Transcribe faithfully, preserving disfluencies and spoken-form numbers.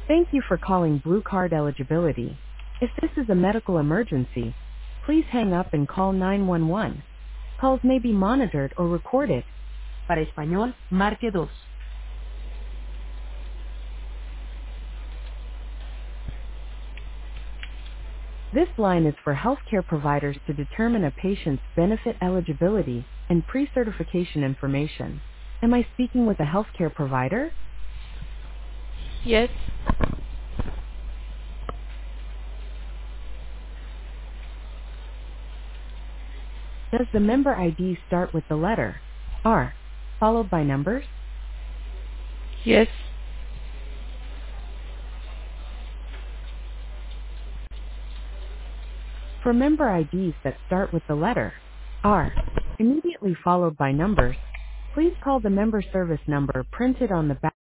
Thank you for calling Blue Card Eligibility. If this is a medical emergency, please hang up and call nine one one. Calls may be monitored or recorded. Para español, marque dos. This line is for healthcare providers to determine a patient's benefit eligibility and pre-certification information. Am I speaking with a healthcare provider? Yes. Does the member I D start with the letter R, followed by numbers? Yes. For member I Ds that start with the letter R, immediately followed by numbers, please call the member service number printed on the back.